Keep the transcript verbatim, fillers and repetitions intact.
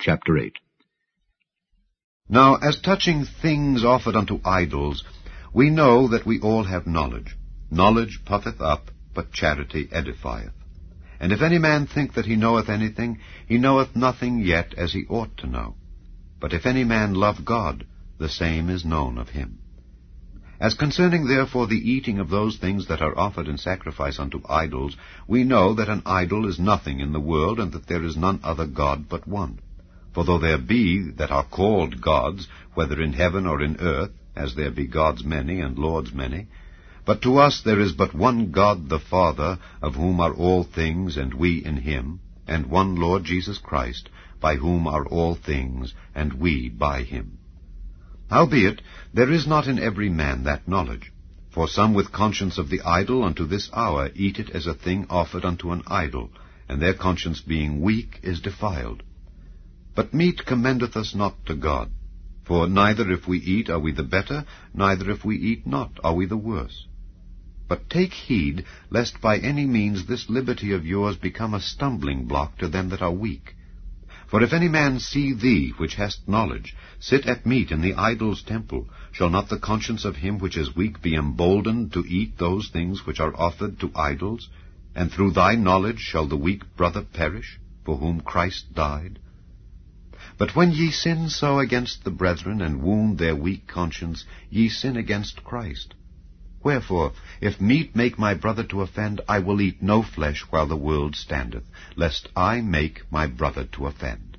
chapter eight. Now as touching things offered unto idols, we know that we all have knowledge. Knowledge puffeth up, but charity edifieth. And if any man think that he knoweth anything, he knoweth nothing yet as he ought to know. But if any man love God, the same is known of him. As concerning therefore the eating of those things that are offered in sacrifice unto idols, we know that an idol is nothing in the world, and that there is none other God but one. For though there be that are called gods, whether in heaven or in earth, as there be gods many and lords many, but to us there is but one God the Father, of whom are all things, and we in him, and one Lord Jesus Christ, by whom are all things, and we by him. Howbeit, there is not in every man that knowledge. For some with conscience of the idol unto this hour eat it as a thing offered unto an idol, and their conscience being weak is defiled. But meat commendeth us not to God. For neither if we eat are we the better, neither if we eat not are we the worse. But take heed, lest by any means this liberty of yours become a stumbling block to them that are weak. For if any man see thee, which hast knowledge, sit at meat in the idol's temple, shall not the conscience of him which is weak be emboldened to eat those things which are offered to idols? And through thy knowledge shall the weak brother perish, for whom Christ died? But when ye sin so against the brethren, and wound their weak conscience, ye sin against Christ. Wherefore, if meat make my brother to offend, I will eat no flesh while the world standeth, lest I make my brother to offend.